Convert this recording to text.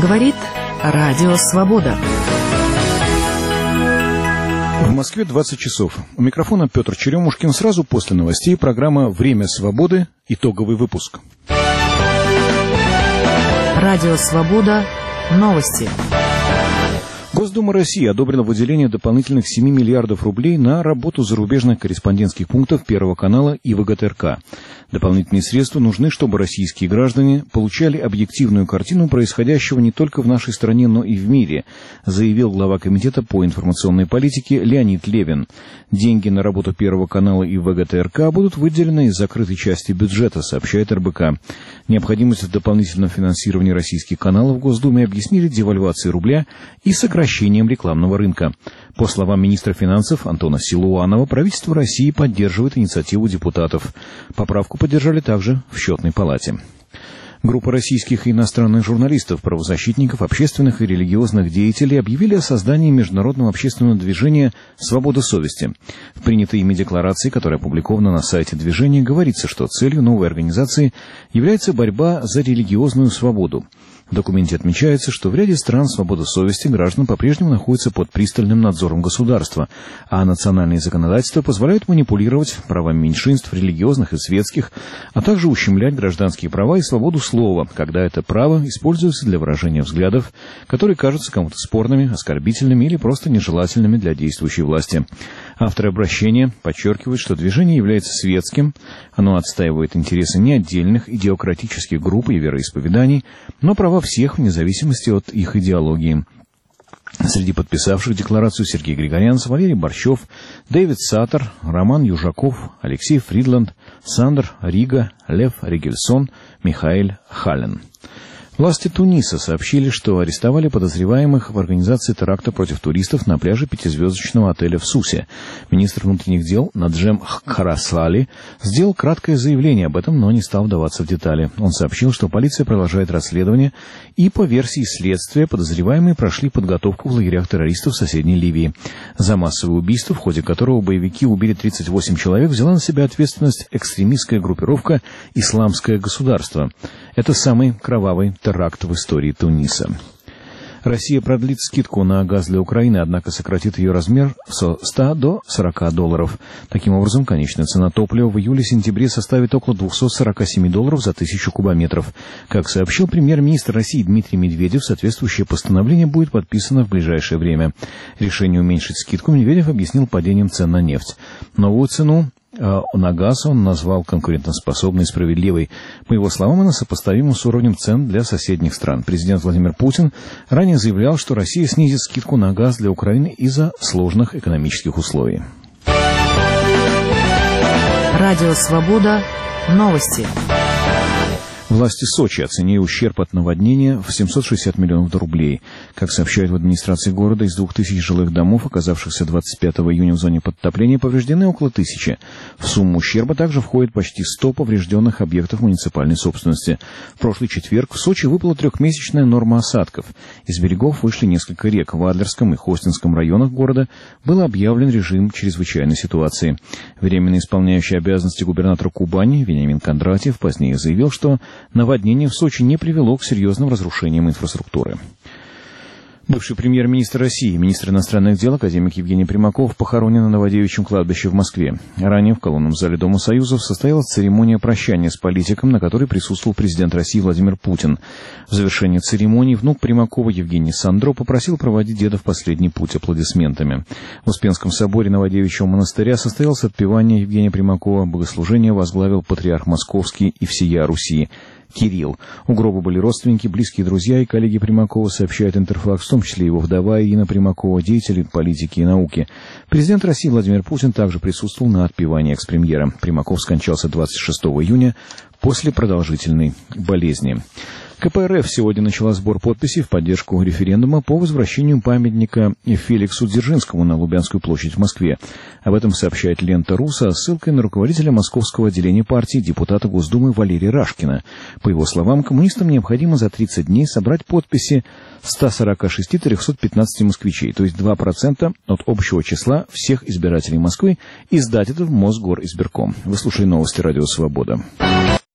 Говорит Радио Свобода. В Москве 20 часов. У микрофона Петр Черемушкин. Сразу после новостей программа «Время свободы». Итоговый выпуск. Радио Свобода. Новости. Госдума России одобрила выделение дополнительных 7 миллиардов рублей на работу зарубежных корреспондентских пунктов Первого канала и ВГТРК. Дополнительные средства нужны, чтобы российские граждане получали объективную картину происходящего не только в нашей стране, но и в мире, заявил глава Комитета по информационной политике Леонид Левин. Деньги на работу Первого канала и ВГТРК будут выделены из закрытой части бюджета, сообщает РБК. Необходимость в дополнительном финансировании российских каналов в Госдуме объяснили девальвацией рубля и сокращением рекламного рынка. По словам министра финансов Антона Силуанова, правительство России поддерживает инициативу депутатов. Поправку поддержали также в Счетной палате. Группа российских и иностранных журналистов, правозащитников, общественных и религиозных деятелей объявили о создании международного общественного движения «Свобода совести». В принятой ими декларации, которая опубликована на сайте движения, говорится, что целью новой организации является борьба за религиозную свободу. В документе отмечается, что в ряде стран свобода совести граждан по-прежнему находится под пристальным надзором государства, а национальные законодательства позволяют манипулировать правами меньшинств, религиозных и светских, а также ущемлять гражданские права и свободу слова, когда это право используется для выражения взглядов, которые кажутся кому-то спорными, оскорбительными или просто нежелательными для действующей власти. Авторы обращения подчеркивают, что движение является светским, оно отстаивает интересы не отдельных идеократических групп и вероисповеданий, но права всех вне зависимости от их идеологии. Среди подписавших декларацию Сергей Григорянц, Валерий Борщев, Дэвид Саттер, Роман Южаков, Алексей Фридланд, Сандер Рига, Лев Ригельсон, Михаэль Хален. Власти Туниса сообщили, что арестовали подозреваемых в организации теракта против туристов на пляже пятизвездочного отеля в Сусе. Министр внутренних дел Наджем Хараслали сделал краткое заявление об этом, но не стал вдаваться в детали. Он сообщил, что полиция продолжает расследование, и по версии следствия подозреваемые прошли подготовку в лагерях террористов в соседней Ливии. За массовое убийство, в ходе которого боевики убили 38 человек, взяла на себя ответственность экстремистская группировка «Исламское государство». Это самый кровавый теракт в истории Туниса. Россия продлит скидку на газ для Украины, однако сократит ее размер со 100 до 40 долларов. Таким образом, конечная цена топлива в июле-сентябре составит около 247 долларов за 1000 кубометров. Как сообщил премьер-министр России Дмитрий Медведев, соответствующее постановление будет подписано в ближайшее время. Решение уменьшить скидку Медведев объяснил падением цен на нефть. Новую цену на газ он назвал конкурентоспособной и справедливой. По его словам, она сопоставима с уровнем цен для соседних стран. Президент Владимир Путин ранее заявлял, что Россия снизит скидку на газ для Украины из-за сложных экономических условий. Радио Свобода. Новости. Власти Сочи оценили ущерб от наводнения в 760 миллионов рублей. Как сообщают в администрации города, из 2000 жилых домов, оказавшихся 25 июня в зоне подтопления, повреждены около 1000. В сумму ущерба также входит почти 100 поврежденных объектов муниципальной собственности. В прошлый четверг в Сочи выпала трехмесячная норма осадков. Из берегов вышли несколько рек. В Адлерском и Хостинском районах города был объявлен режим чрезвычайной ситуации. Временно исполняющий обязанности губернатора Кубани Вениамин Кондратьев позднее заявил, что наводнение в Сочи не привело к серьезным разрушениям инфраструктуры. Бывший премьер-министр России, министр иностранных дел, академик Евгений Примаков, похоронен на Новодевичьем кладбище в Москве. Ранее в колонном зале Дома Союзов состоялась церемония прощания с политиком, на которой присутствовал президент России Владимир Путин. В завершении церемонии внук Примакова Евгений Сандро попросил проводить деда в последний путь аплодисментами. В Успенском соборе Новодевичьего монастыря состоялось отпевание Евгения Примакова. Богослужение возглавил патриарх Московский и всея Руси Кирилл. У гроба были родственники, близкие друзья и коллеги Примакова, сообщает Интерфакс, в том числе его вдова Ирина Примакова, деятели политики и науки. Президент России Владимир Путин также присутствовал на отпевании экс-премьера. Примаков скончался 26 июня после продолжительной болезни. КПРФ сегодня начала сбор подписей в поддержку референдума по возвращению памятника Феликсу Дзержинскому на Лубянскую площадь в Москве. Об этом сообщает Лента.ру со ссылкой на руководителя московского отделения партии, депутата Госдумы Валерия Рашкина. По его словам, коммунистам необходимо за 30 дней собрать подписи 146 315 москвичей, то есть 2% от общего числа всех избирателей Москвы, и сдать это в Мосгоризбирком. Вы слушали новости Радио Свобода.